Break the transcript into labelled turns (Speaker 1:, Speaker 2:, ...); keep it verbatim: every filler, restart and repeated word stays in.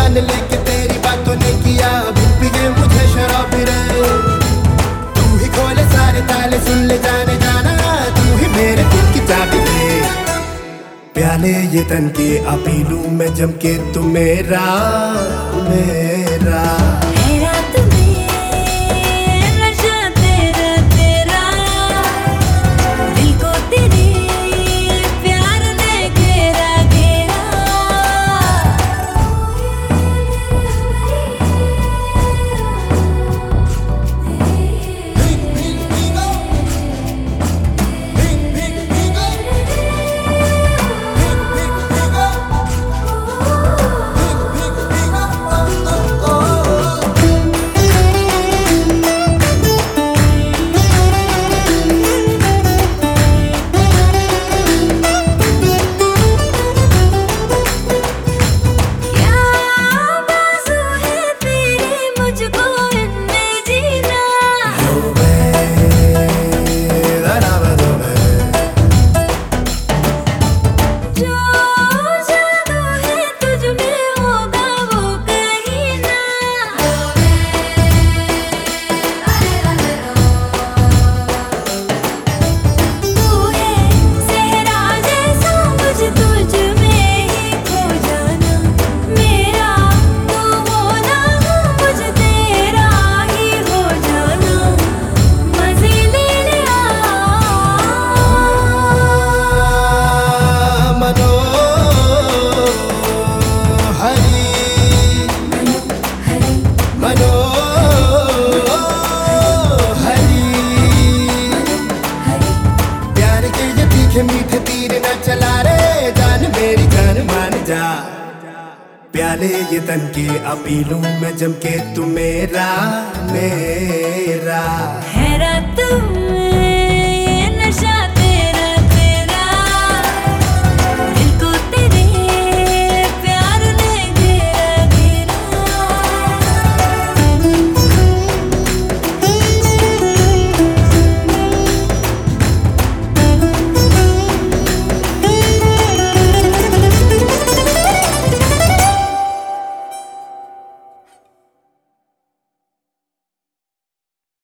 Speaker 1: मान लेके तेरी बातों ने किया भूल भी गए मुझे शराब रे। तू ही खोले सारे ताले, सुन ले जाने जाना, तू ही मेरे दिल की चाबी दे। प्याले ये तन के आ पी लूं मैं जम के, तू मेरा मेरा मीठे तीर न चला रे, जान मेरी जान मान जा। प्याले ये तन के आ पी लूं मैं जम के, तू मेरा मेरा